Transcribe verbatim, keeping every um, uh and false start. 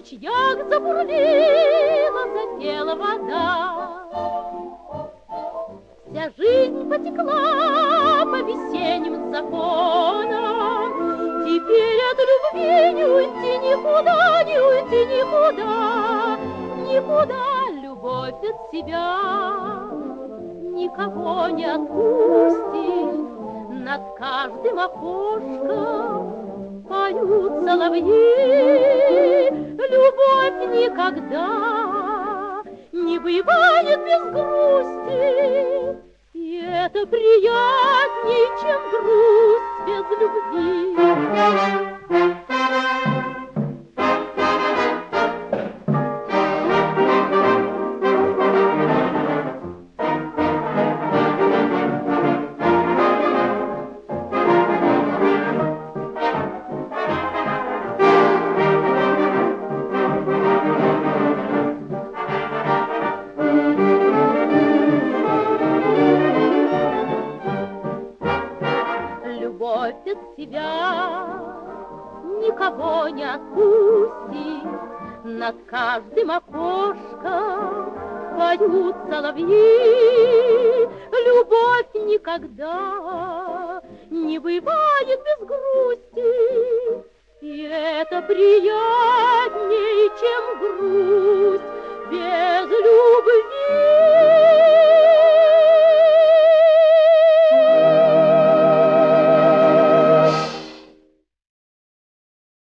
ручьях забурлила, запела вода. Вся жизнь потекла по весенним законам. Теперь от любви не уйти никуда, не уйти никуда, никуда. Любовь от себя никого не отпустит. Над каждым окошком поют соловьи. Любовь никогда не бывает без грусти, и это приятней, чем грусть без любви. Любовь от себя никого не отпустит. Над каждым окошком поют соловьи. Любовь никогда не бывает без грусти, и это приятней, чем грусть без любви.